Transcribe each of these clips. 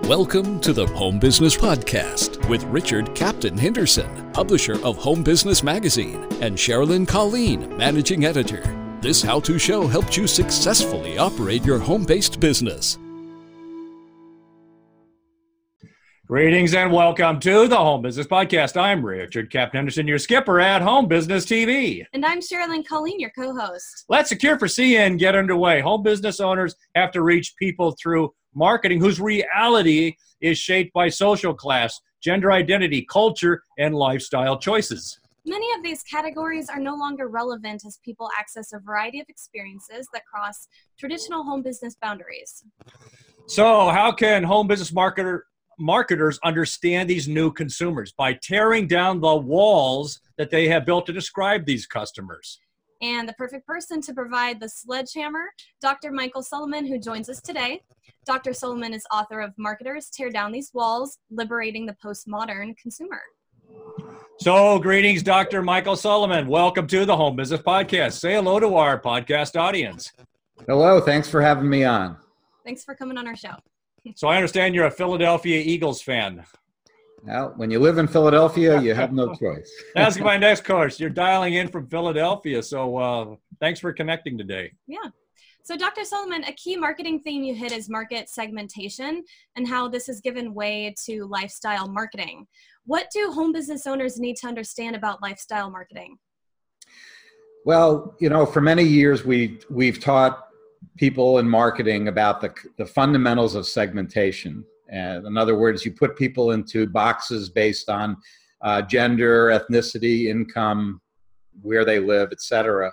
Welcome to the Home Business Podcast with Richard Captain Henderson, publisher of Home Business Magazine, and Sherilyn Colleen, managing editor. This how-to show helps you successfully operate your home-based business. Greetings and welcome to the Home Business Podcast. I'm Richard Captain Henderson, your skipper at Home Business TV. And I'm Sherilyn Colleen, your co-host. Let's Secure for CN get underway. Home business owners have to reach people through marketing whose reality is shaped by social class, gender identity, culture, and lifestyle choices. Many of these categories are no longer relevant as people access a variety of experiences that cross traditional home business boundaries. So how can home business marketers understand these new consumers? By tearing down the walls that they have built to describe these customers. And the perfect person to provide the sledgehammer, Dr. Michael Sullivan, who joins us today. Dr. Sullivan is author of Marketers Tear Down These Walls, Liberating the Postmodern Consumer. So, greetings, Dr. Michael Sullivan. Welcome to the Home Business Podcast. Say hello to our podcast audience. Hello. Thanks for having me on. Thanks for coming on our show. So I understand you're a Philadelphia Eagles fan. Well, when you live in Philadelphia, you have no choice. That's my next course. You're dialing in from Philadelphia, so thanks for connecting today. Yeah. So Dr. Sullivan, a key marketing theme you hit is market segmentation and how this has given way to lifestyle marketing. What do home business owners need to understand about lifestyle marketing? Well, for many years, we've taught people in marketing about the fundamentals of segmentation. And in other words, you put people into boxes based on gender, ethnicity, income, where they live, etc.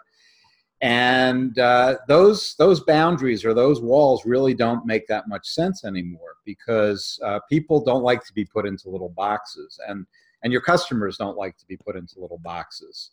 And those boundaries or those walls really don't make that much sense anymore because people don't like to be put into little boxes, and your customers don't like to be put into little boxes.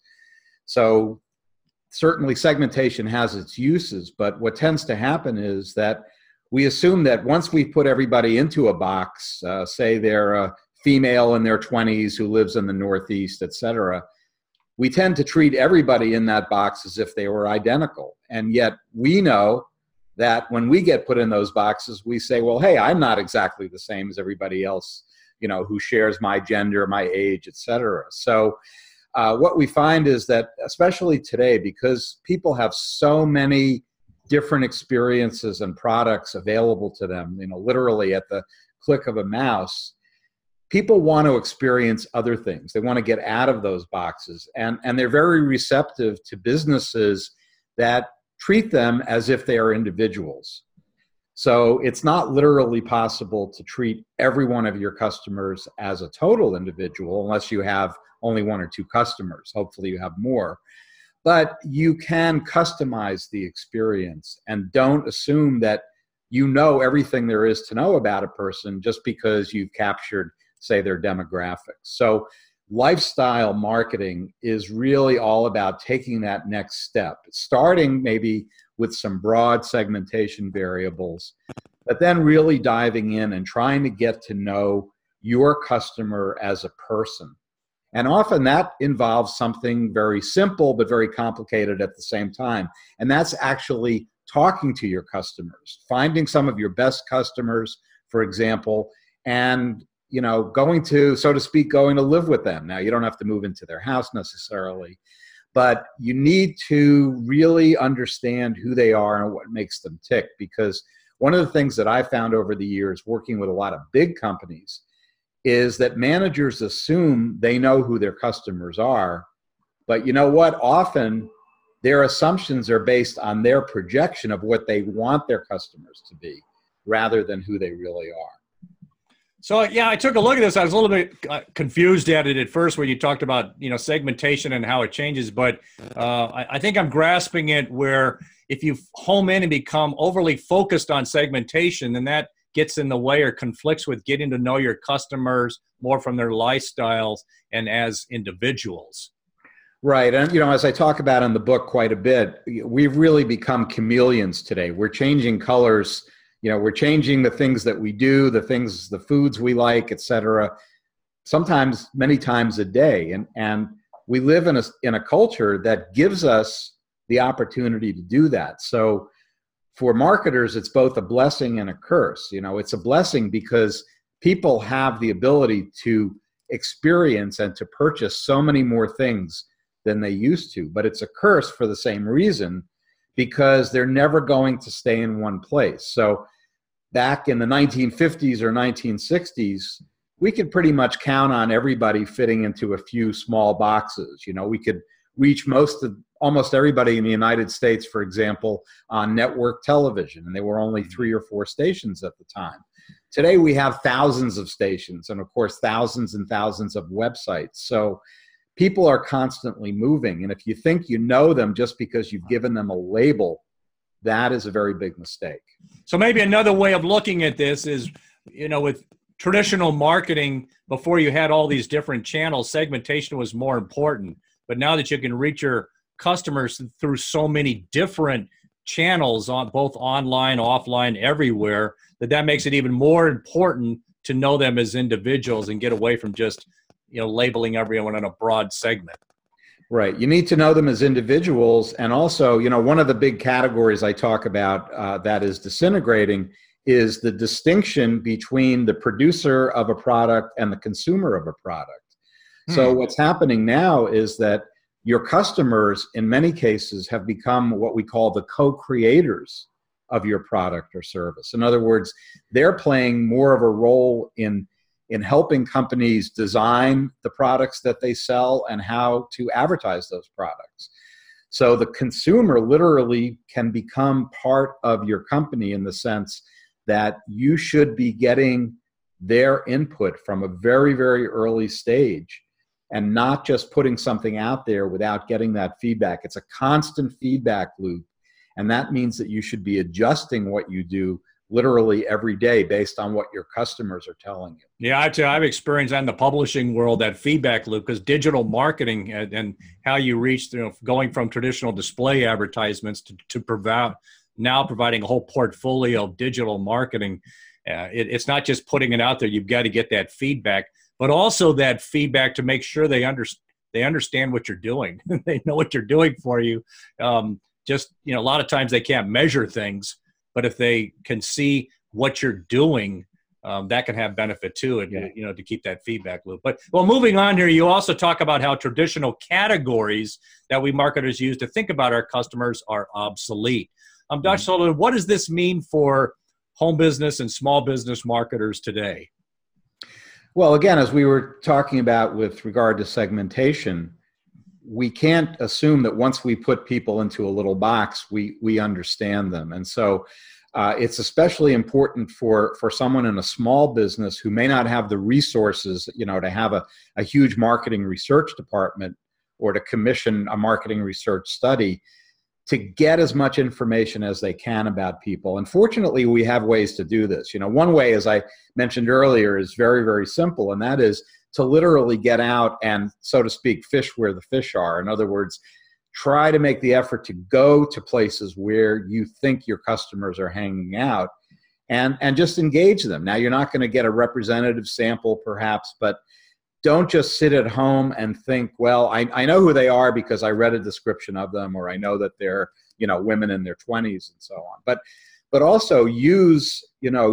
So certainly segmentation has its uses, but what tends to happen is that we assume that once we put everybody into a box, say they're a female in their 20s who lives in the Northeast, etc., we tend to treat everybody in that box as if they were identical. And yet we know that when we get put in those boxes, we say, well, hey, I'm not exactly the same as everybody else, who shares my gender, my age, etc. So what we find is that, especially today, because people have so many different experiences and products available to them, literally at the click of a mouse, people want to experience other things. They want to get out of those boxes. And they're very receptive to businesses that treat them as if they are individuals. So it's not literally possible to treat every one of your customers as a total individual unless you have only one or two customers. Hopefully you have more. But you can customize the experience, and don't assume that you know everything there is to know about a person just because you've captured, say, their demographics. So lifestyle marketing is really all about taking that next step, starting maybe with some broad segmentation variables, but then really diving in and trying to get to know your customer as a person. And often that involves something very simple but very complicated at the same time. And that's actually talking to your customers, finding some of your best customers, for example, and going to live with them. Now, you don't have to move into their house necessarily, but you need to really understand who they are and what makes them tick. Because one of the things that I found over the years working with a lot of big companies is that managers assume they know who their customers are, but you know what? Often their assumptions are based on their projection of what they want their customers to be rather than who they really are. So, yeah, I took a look at this. I was a little bit confused at it at first when you talked about, segmentation and how it changes. But I think I'm grasping it where if you home in and become overly focused on segmentation, then that gets in the way or conflicts with getting to know your customers more from their lifestyles and as individuals. Right. And, as I talk about in the book quite a bit, we've really become chameleons today. We're changing colors. We're changing the things that we do, the foods we like, et cetera, sometimes many times a day. And we live in a culture that gives us the opportunity to do that. So for marketers, it's both a blessing and a curse. You know, it's a blessing because people have the ability to experience and to purchase so many more things than they used to. But it's a curse for the same reason, because they're never going to stay in one place. So back in the 1950s or 1960s, we could pretty much count on everybody fitting into a few small boxes. You know, we could reach almost everybody in the United States, for example, on network television, and there were only 3 or 4 stations at the time. Today, we have thousands of stations and, of course, thousands and thousands of websites. So people are constantly moving. And if you think you know them just because you've given them a label, that is a very big mistake. So maybe another way of looking at this is, you know, with traditional marketing, before you had all these different channels, segmentation was more important. But now that you can reach your customers through so many different channels, on both online, offline, everywhere, that makes it even more important to know them as individuals and get away from just, you know, labeling everyone in a broad segment. Right. You need to know them as individuals. And also, you know, one of the big categories I talk about that is disintegrating is the distinction between the producer of a product and the consumer of a product. So what's happening now is that your customers, in many cases, have become what we call the co-creators of your product or service. In other words, they're playing more of a role in helping companies design the products that they sell and how to advertise those products. So the consumer literally can become part of your company in the sense that you should be getting their input from a very, very early stage and not just putting something out there without getting that feedback. It's a constant feedback loop. And that means that you should be adjusting what you do literally every day based on what your customers are telling you. Yeah, I've experienced that in the publishing world, that feedback loop, because digital marketing and how you reach, you know, going from traditional display advertisements to providing a whole portfolio of digital marketing. It's not just putting it out there. You've got to get that feedback, but also that feedback to make sure they understand what you're doing. They know what you're doing for you. Just, you know, a lot of times they can't measure things, but if they can see what you're doing, that can have benefit too, and, you know, to keep that feedback loop. But, well, moving on here, you also talk about how traditional categories that we marketers use to think about our customers are obsolete. Dr. Sullivan, what does this mean for home business and small business marketers today? Well, again, as we were talking about with regard to segmentation, we can't assume that once we put people into a little box, we understand them. And so it's especially important for someone in a small business who may not have the resources, you know, to have a huge marketing research department or to commission a marketing research study, to get as much information as they can about people. And fortunately, we have ways to do this. You know, one way, as I mentioned earlier, is very, very simple, and that is to literally get out and, so to speak, fish where the fish are. In other words, try to make the effort to go to places where you think your customers are hanging out and just engage them. Now, you're not going to get a representative sample, perhaps, but don't just sit at home and think, well, I know who they are because I read a description of them, or I know that they're, you know, women in their 20s and so on. But also use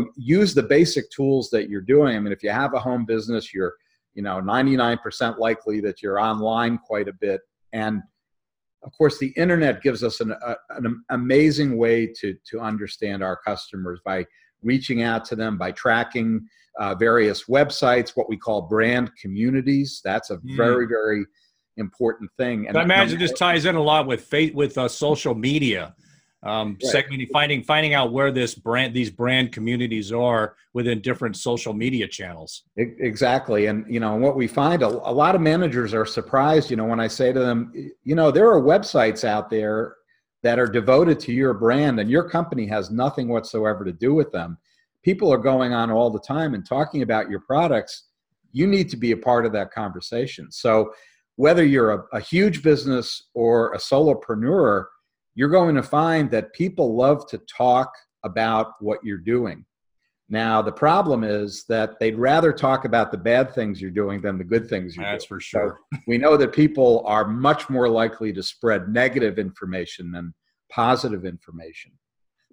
the basic tools that you're doing. I mean, if you have a home business, you're, you know, 99% likely that you're online quite a bit. And of course, the internet gives us an amazing way to understand our customers by reaching out to them, by tracking various websites, what we call brand communities. That's a very, very important thing. And I imagine this ties in a lot with social media, segmenting, finding out where these brand communities are within different social media channels. Exactly. And, you know, what we find, a lot of managers are surprised, you know, when I say to them, you know, there are websites out there that are devoted to your brand and your company has nothing whatsoever to do with them. People are going on all the time and talking about your products. You need to be a part of that conversation. So whether you're a huge business or a solopreneur, you're going to find that people love to talk about what you're doing. Now, the problem is that they'd rather talk about the bad things you're doing than the good things you're doing. That's for sure. So we know that people are much more likely to spread negative information than positive information.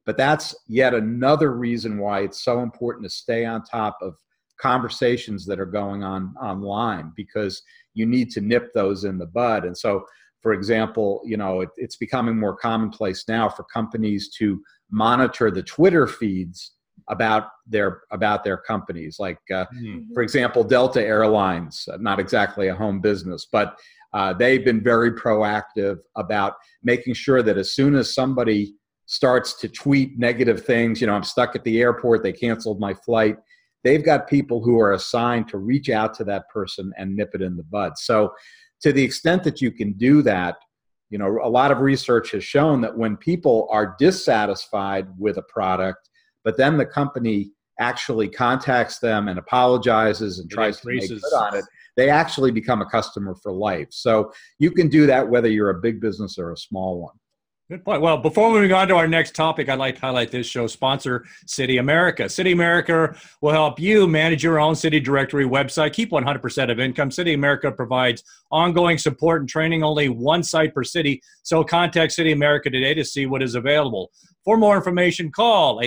But that's yet another reason why it's so important to stay on top of conversations that are going on online, because you need to nip those in the bud. And so, for example, it's becoming more commonplace now for companies to monitor the Twitter feeds about their companies. Like, for example, Delta Airlines, not exactly a home business, but they've been very proactive about making sure that as soon as somebody starts to tweet negative things, I'm stuck at the airport, they canceled my flight, they've got people who are assigned to reach out to that person and nip it in the bud. So to the extent that you can do that, a lot of research has shown that when people are dissatisfied with a product, but then the company actually contacts them and apologizes and tries to make good on it, they actually become a customer for life. So you can do that whether you're a big business or a small one. Good point. Well, before moving on to our next topic, I'd like to highlight this show's sponsor, City America. City America will help you manage your own city directory website, keep 100% of income. City America provides ongoing support and training, only one site per city. So contact City America today to see what is available. For more information, call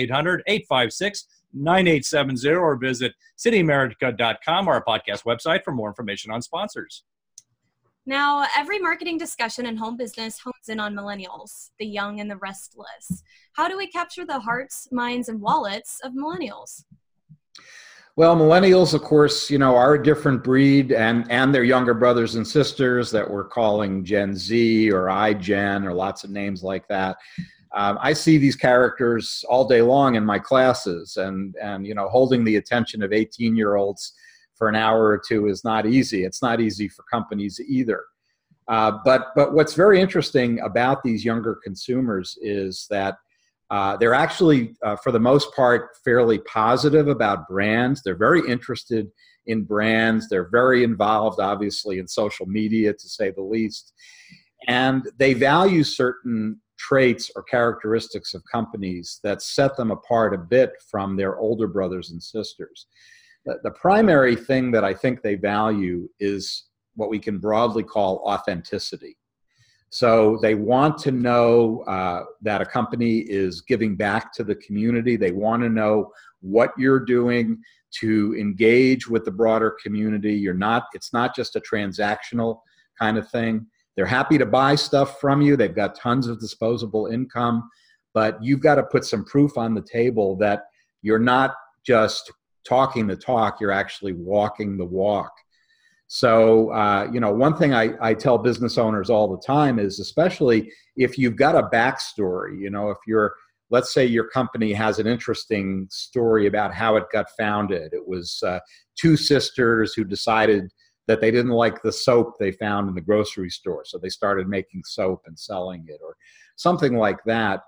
800-856-9870 or visit cityamerica.com, our podcast website, for more information on sponsors. Now, every marketing discussion in home business hones in on millennials, the young and the restless. How do we capture the hearts, minds, and wallets of millennials? Well, millennials, of course, are a different breed, and their younger brothers and sisters that we're calling Gen Z or iGen or lots of names like that. I see these characters all day long in my classes, and holding the attention of 18-year-olds for an hour or two is not easy. It's not easy for companies either. But what's very interesting about these younger consumers is that they're actually, for the most part, fairly positive about brands. They're very interested in brands. They're very involved, obviously, in social media, to say the least. And they value certain traits or characteristics of companies that set them apart a bit from their older brothers and sisters. The primary thing that I think they value is what we can broadly call authenticity. So they want to know that a company is giving back to the community. They want to know what you're doing to engage with the broader community. It's not just a transactional kind of thing. They're happy to buy stuff from you. They've got tons of disposable income, but you've got to put some proof on the table that you're not just talking the talk, you're actually walking the walk. So, one thing I tell business owners all the time is, especially if you've got a backstory, let's say your company has an interesting story about how it got founded. It was two sisters who decided that they didn't like the soap they found in the grocery store, so they started making soap and selling it, or something like that.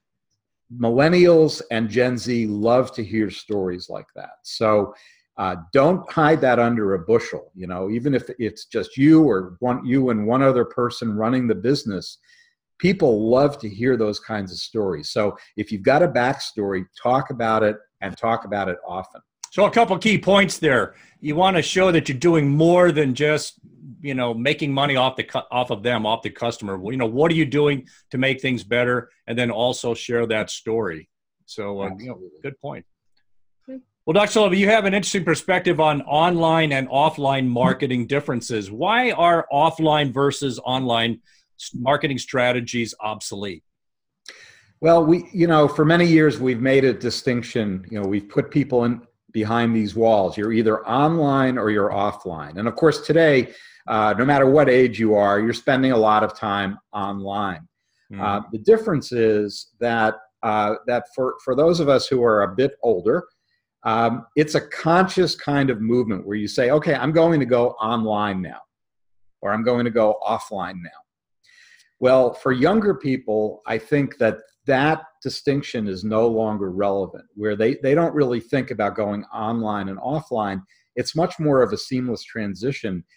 Millennials and Gen Z love to hear stories like that. So don't hide that under a bushel. Even if it's just you and one other person running the business, people love to hear those kinds of stories. So if you've got a backstory, talk about it, and talk about it often. So a couple key points there. You want to show that you're doing more than just making money off the customer. What are you doing to make things better, and then also share that story. So good point. Well, Dr. Sullivan, you have an interesting perspective on online and offline marketing differences. Why are offline versus online marketing strategies obsolete? Well, for many years we've made a distinction. We've put people in behind these walls. You're either online or you're offline. And of course, today, no matter what age you are, you're spending a lot of time online. The difference is that for those of us who are a bit older, it's a conscious kind of movement where you say, okay, I'm going to go online now, or I'm going to go offline now. Well, for younger people, I think that distinction is no longer relevant, where they don't really think about going online and offline. It's much more of a seamless transition.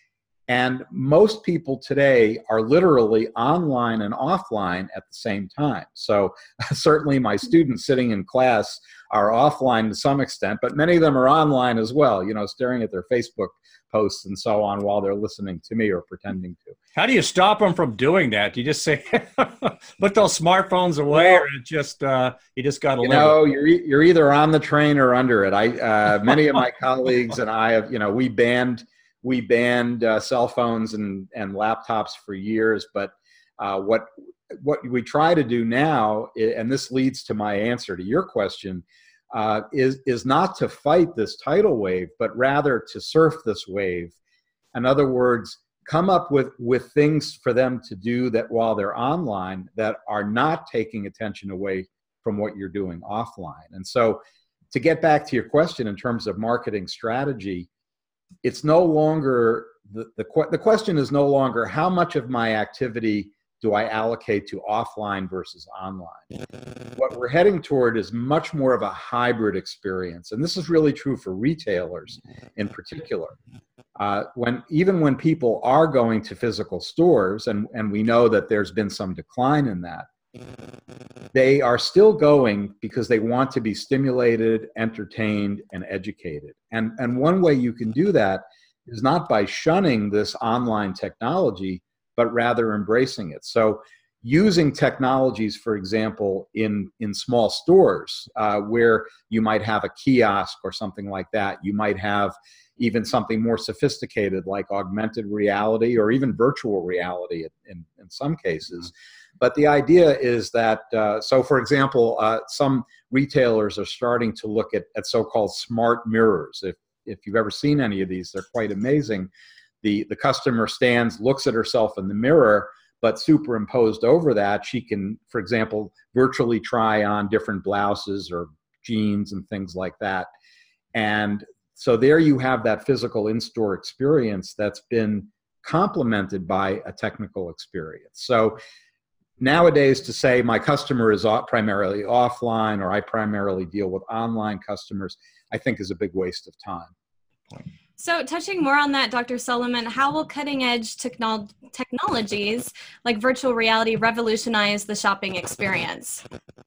And most people today are literally online and offline at the same time. So certainly my students sitting in class are offline to some extent, but many of them are online as well, staring at their Facebook posts and so on while they're listening to me or pretending to. How do you stop them from doing that? Do you just say, put those smartphones away, or you just got to live? You're either on the train or under it. Many of my colleagues and I have, we banned cell phones and laptops for years. But what we try to do now, and this leads to my answer to your question, is not to fight this tidal wave, but rather to surf this wave. In other words, come up with things for them to do that while they're online that are not taking attention away from what you're doing offline. And so to get back to your question in terms of marketing strategy, it's no longer, the question is no longer how much of my activity do I allocate to offline versus online. What we're heading toward is much more of a hybrid experience. And this is really true for retailers in particular. Even when people are going to physical stores, and we know that there's been some decline in that, they are still going because they want to be stimulated, entertained, and educated. And one way you can do that is not by shunning this online technology, but rather embracing it. So using technologies, for example, in small stores where you might have a kiosk or something like that. You might have even something more sophisticated like augmented reality or even virtual reality in some cases. But the idea is that, so for example, some retailers are starting to look at so-called smart mirrors. If you've ever seen any of these, they're quite amazing. The customer stands, looks at herself in the mirror, but superimposed over that, she can, for example, virtually try on different blouses or jeans and things like that. And so there you have that physical in-store experience that's been complemented by a technical experience. So nowadays, to say my customer is primarily offline or I primarily deal with online customers, I think is a big waste of time. So touching more on that, Dr. Solomon, how will cutting-edge technologies like virtual reality revolutionize the shopping experience?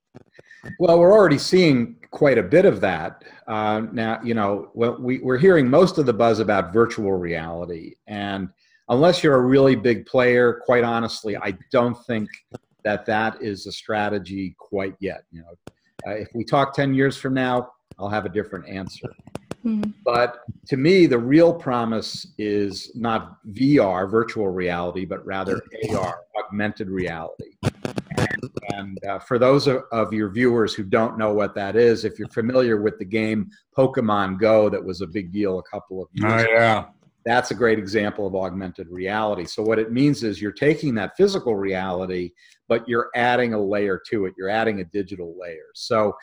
Well, we're already seeing quite a bit of that. Now, we're hearing most of the buzz about virtual reality. And unless you're a really big player, quite honestly, I don't think that is a strategy quite yet. If we talk 10 years from now, I'll have a different answer. Mm-hmm. But to me, the real promise is not VR, virtual reality, but rather AR, augmented reality. And for those of your viewers who don't know what that is, if you're familiar with the game Pokemon Go, that was a big deal a couple of years ago, that's a great example of augmented reality. So what it means is you're taking that physical reality, but you're adding a layer to it. You're adding a digital layer. So,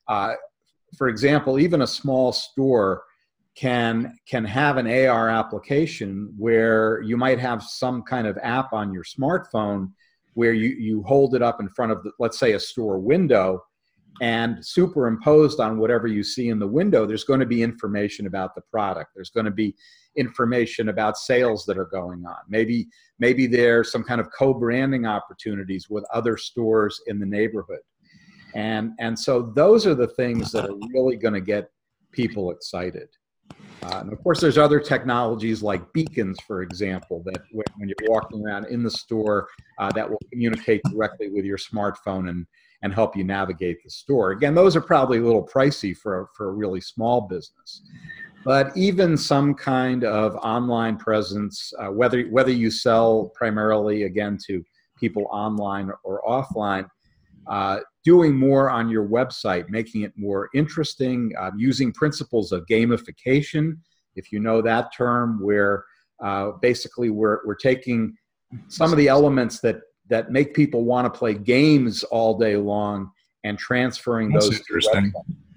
for example, even a small store can have an AR application where you might have some kind of app on your smartphone where you hold it up in front of, let's say, a store window, and superimposed on whatever you see in the window, there's going to be information about the product. There's going to be information about sales that are going on. Maybe there's some kind of co-branding opportunities with other stores in the neighborhood. And so those are the things that are really going to get people excited. And of course, there's other technologies like beacons, for example, that when you're walking around in the store, that will communicate directly with your smartphone and help you navigate the store. Again, those are probably a little pricey for a really small business. But even some kind of online presence, whether you sell primarily, again, to people online or offline, doing more on your website, making it more interesting, using principles of gamification, if you know that term, where basically we're taking some of the elements that make people want to play games all day long and transferring those to websites.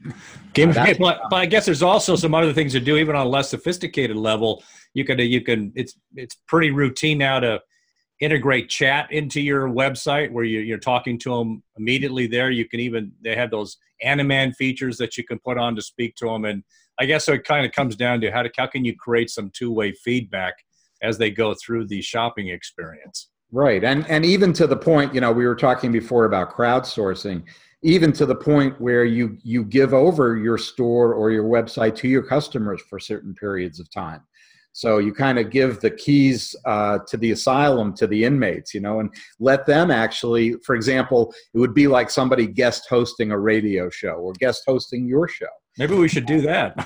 But I guess there's also some other things to do, even on a less sophisticated level. You can. It's pretty routine now to integrate chat into your website where you're talking to them immediately there. They have those Animan features that you can put on to speak to them. And I guess so it kind of comes down to how can you create some two-way feedback as they go through the shopping experience. Right. And even to the point, we were talking before about crowdsourcing, even to the point where you give over your store or your website to your customers for certain periods of time. So you kind of give the keys to the asylum to the inmates, and let them actually, for example, it would be like somebody guest hosting a radio show or guest hosting your show. Maybe we should do that.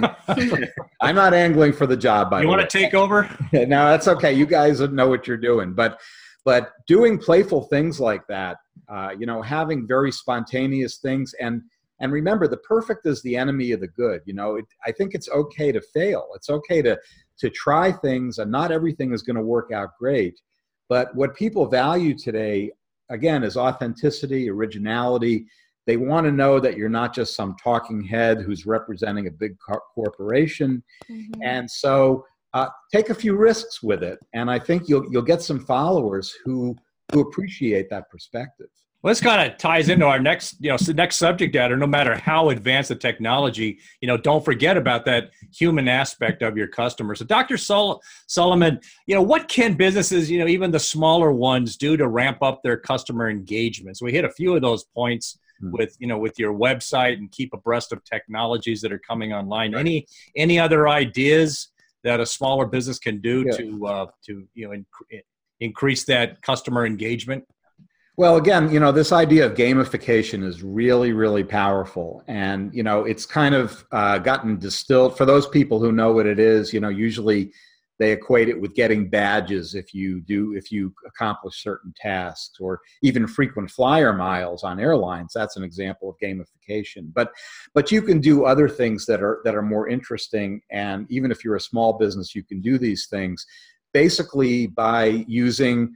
I'm not angling for the job, by the way. You want to take over? No, that's okay. You guys know what you're doing. But doing playful things like that, having very spontaneous things, and remember, the perfect is the enemy of the good. I think it's okay to fail. It's okay to try things, and not everything is going to work out great. But what people value today, again, is authenticity, originality. They want to know that you're not just some talking head who's representing a big corporation. Mm-hmm. And so take a few risks with it. And I think you'll get some followers who appreciate that perspective. Well, this kind of ties into our next subject matter. No matter how advanced the technology, don't forget about that human aspect of your customer. So, Dr. Solomon, what can businesses, even the smaller ones, do to ramp up their customer engagement? So we hit a few of those points with your website and keep abreast of technologies that are coming online. Right. Any other ideas that a smaller business can do to increase that customer engagement? Well, again, this idea of gamification is really, really powerful. And, it's kind of gotten distilled. For those people who know what it is, usually they equate it with getting badges if you accomplish certain tasks, or even frequent flyer miles on airlines. That's an example of gamification. But you can do other things that are more interesting. And even if you're a small business, you can do these things basically by using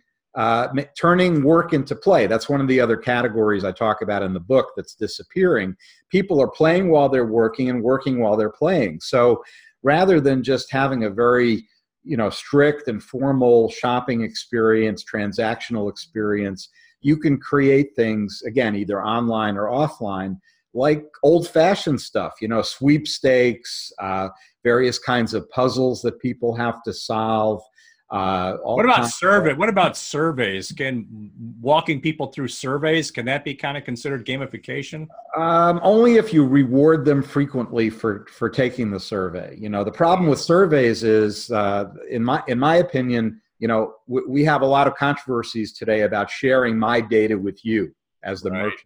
turning work into play. That's one of the other categories I talk about in the book that's disappearing. People are playing while they're working and working while they're playing. So rather than just having a very, strict and formal shopping experience, transactional experience, you can create things, again, either online or offline, like old-fashioned stuff, sweepstakes, various kinds of puzzles that people have to solve. What about surveys? Can walking people through surveys, can that be kind of considered gamification? Only if you reward them frequently for taking the survey. The problem with surveys is, in my opinion, we have a lot of controversies today about sharing my data with you as the merchant.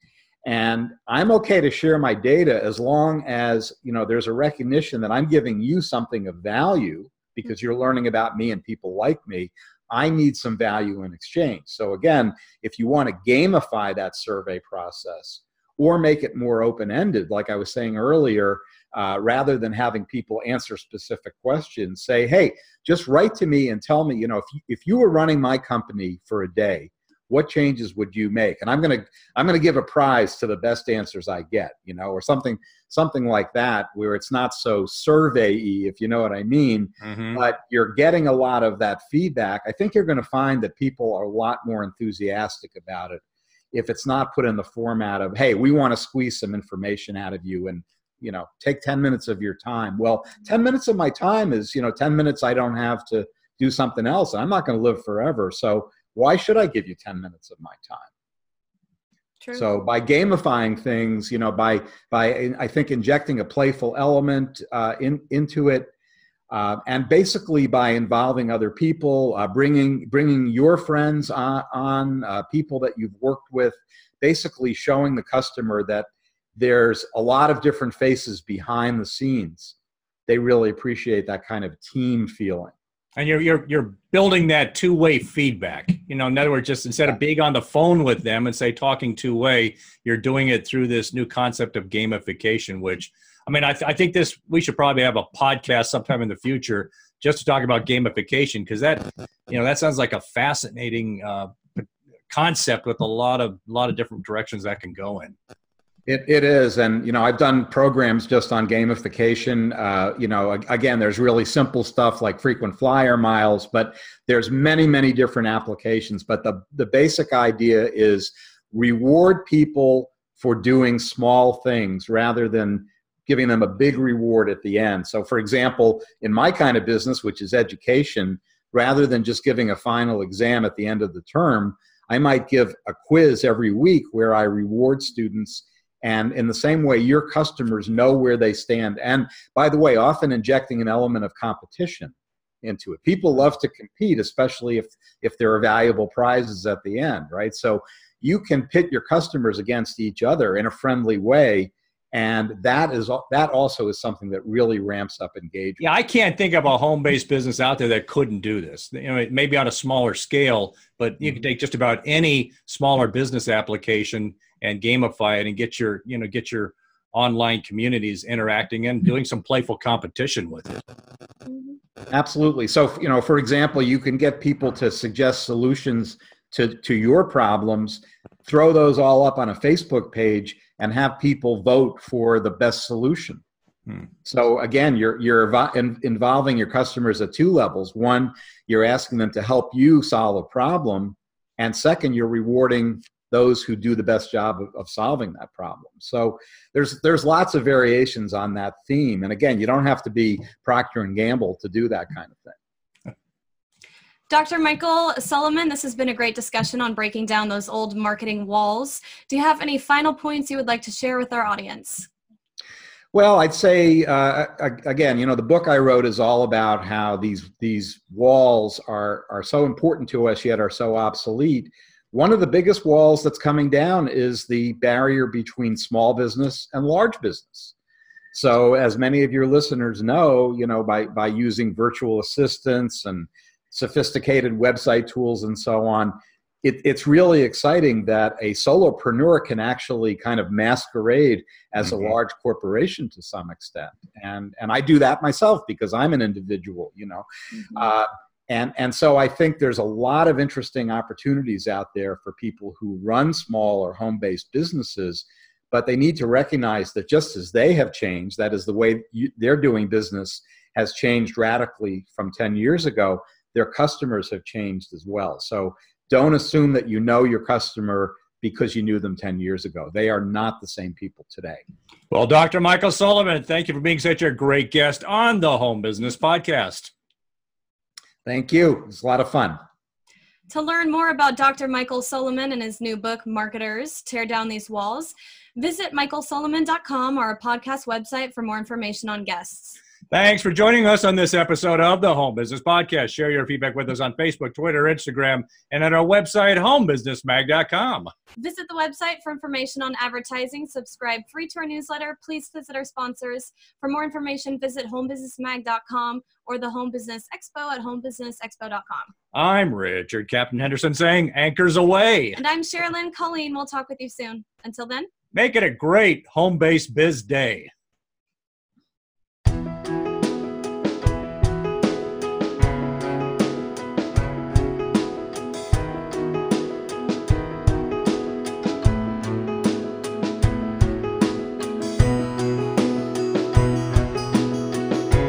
And I'm okay to share my data as long as, there's a recognition that I'm giving you something of value, because you're learning about me and people like me. I need some value in exchange. So again, if you want to gamify that survey process or make it more open-ended, like I was saying earlier, rather than having people answer specific questions, say, hey, just write to me and tell me, if you were running my company for a day, what changes would you make? And I'm gonna give a prize to the best answers I get, or something like that, where it's not so survey-y, if you know what I mean. Mm-hmm. But you're getting a lot of that feedback. I think you're going to find that people are a lot more enthusiastic about it if it's not put in the format of, hey, we want to squeeze some information out of you and take 10 minutes of your time. Well, 10 minutes of my time is 10 minutes I don't have to do something else. I'm not going to live forever, so why should I give you 10 minutes of my time? True. So by gamifying things, by I think injecting a playful element into it, and basically by involving other people, bringing your friends on, people that you've worked with, basically showing the customer that there's a lot of different faces behind the scenes. They really appreciate that kind of team feeling. And you're building that two-way feedback. In other words, just instead of being on the phone with them and say talking two-way, you're doing it through this new concept of gamification, which, I think we should probably have a podcast sometime in the future just to talk about gamification, because that sounds like a fascinating concept with a lot of different directions that can go in. It is. And, I've done programs just on gamification. Again, there's really simple stuff like frequent flyer miles, but there's many, many different applications. But the basic idea is reward people for doing small things rather than, giving them a big reward at the end. So for example, in my kind of business, which is education, rather than just giving a final exam at the end of the term, I might give a quiz every week where I reward students. And in the same way, your customers know where they stand. And by the way, often injecting an element of competition into it. People love to compete, especially if there are valuable prizes at the end, right? So you can pit your customers against each other in a friendly way. And that also is something that really ramps up engagement. Yeah, I can't think of a home-based business out there that couldn't do this. You know, maybe on a smaller scale, but you can take just about any smaller business application and gamify it and get your online communities interacting and doing some playful competition with it. Absolutely. So, for example, you can get people to suggest solutions to your problems, throw those all up on a Facebook page, and have people vote for the best solution. So again, you're involving your customers at two levels. One, you're asking them to help you solve a problem. And second, you're rewarding those who do the best job of solving that problem. So there's lots of variations on that theme. And again, you don't have to be Procter & Gamble to do that kind of thing. Dr. Michael Solomon, this has been a great discussion on breaking down those old marketing walls. Do you have any final points you would like to share with our audience? Well, I'd say, again, the book I wrote is all about how these walls are so important to us, yet are so obsolete. One of the biggest walls that's coming down is the barrier between small business and large business. So as many of your listeners know, by using virtual assistants and sophisticated website tools and so on, it's really exciting that a solopreneur can actually kind of masquerade as a large corporation to some extent. And I do that myself because I'm an individual, And so I think there's a lot of interesting opportunities out there for people who run small or home-based businesses, but they need to recognize that just as they have changed, that is the way they're doing business has changed radically from 10 years ago, their customers have changed as well. So don't assume that you know your customer because you knew them 10 years ago. They are not the same people today. Well, Dr. Michael Solomon, thank you for being such a great guest on the Home Business Podcast. Thank you. It's a lot of fun. To learn more about Dr. Michael Solomon and his new book, Marketers, Tear Down These Walls, visit michaelsolomon.com, our podcast website, for more information on guests. Thanks for joining us on this episode of the Home Business Podcast. Share your feedback with us on Facebook, Twitter, Instagram, and at our website, homebusinessmag.com. Visit the website for information on advertising. Subscribe free to our newsletter. Please visit our sponsors. For more information, visit homebusinessmag.com or the Home Business Expo at homebusinessexpo.com. I'm Richard Captain Henderson saying anchors away. And I'm Sherilyn Colleen. We'll talk with you soon. Until then, make it a great home-based biz day.